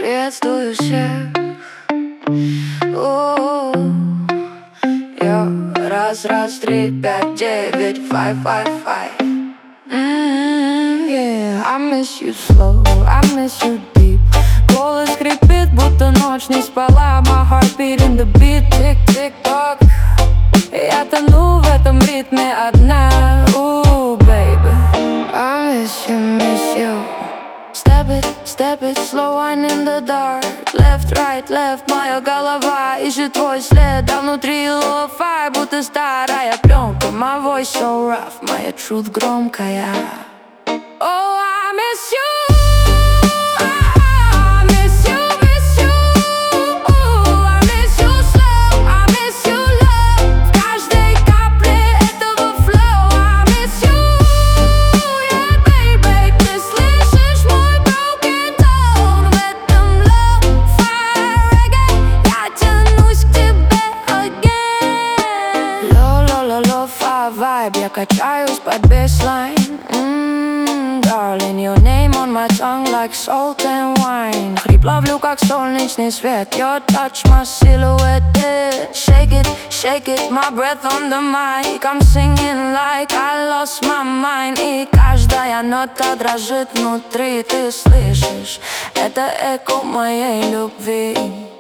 Приветствую всех. Йо, раз, раз, три, пять, девять, five, five, five. Yeah, I miss you slow, I miss you deep. Голос скрипит, будто ночь не спала. My heart beating the beat, тик-тик-ток. Я тону в этом ритме одна. Baby, I miss you. Step it, slow wine in the dark. Left, right, left, моя голова ищет твой след. А внутри ло-фай, будто старая пленка. My voice so rough, моя truth громкая. Oh, I miss you. Я качаюсь под бейслайн. Darling, your name on my tongue like salt and wine. Хрип ловлю, как солнечный свет. Your touch, my silhouette. Shake it, my breath on the mic. I'm singing like I lost my mind. И каждая нота дрожит внутри. Ты слышишь? Это эко моей любви.